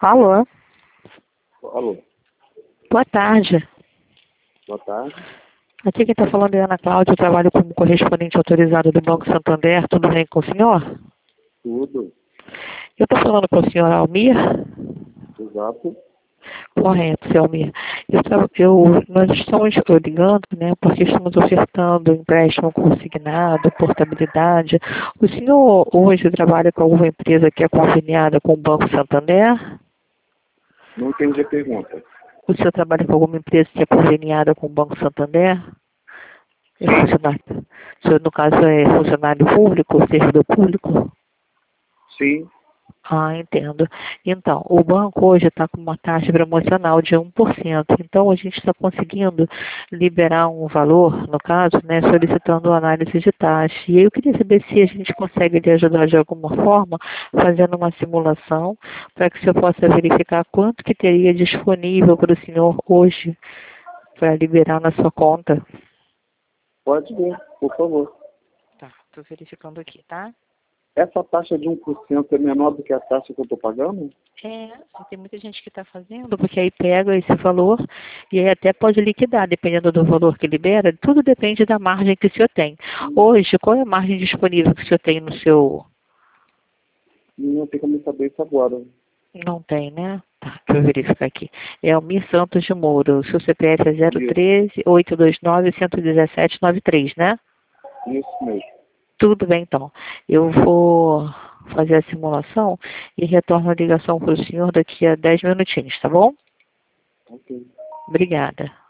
Alô? Alô, Boa tarde. boa tarde. Aqui quem está falando é Ana Cláudia, eu trabalho como correspondente autorizado do Banco Santander. Tudo bem com o senhor? Tudo, Eu estou falando com o senhor Almir? exato. Correto, seu Almir. Nós estamos ligando, né, porque estamos ofertando empréstimo consignado, portabilidade. O senhor hoje trabalha com alguma empresa que é conveniada com o Banco Santander? Não entendi a pergunta. O senhor trabalha com alguma empresa que é conveniada com o Banco Santander? É funcionário. O senhor, no caso, é funcionário público, servidor público? Sim, Ah, entendo. Então, o banco hoje está com uma taxa promocional de 1%. Então, a gente está conseguindo liberar um valor, no caso, né, solicitando análise de taxa. E eu queria saber se a gente consegue lhe ajudar de alguma forma, fazendo uma simulação, para que o senhor possa verificar quanto que teria disponível para o senhor hoje para liberar na sua conta. pode ver, por favor. Tá, estou verificando aqui, tá? Essa taxa de 1% é menor do que a taxa que eu estou pagando? Tem muita gente que está fazendo, porque aí pega esse valor e aí até pode liquidar, dependendo do valor que libera, tudo depende da margem que o senhor tem. Hoje, qual é a margem disponível que o senhor tem no seu... Não tem como saber isso agora. Não tem, né? Tá, deixa eu verificar aqui. É Almir Santos de Moura, o seu CPF é Isso, 013-829-117-93, né? isso mesmo. Tudo bem, então. Eu vou fazer a simulação e retorno a ligação para o senhor daqui a 10 minutinhos, tá bom? Ok. Obrigada.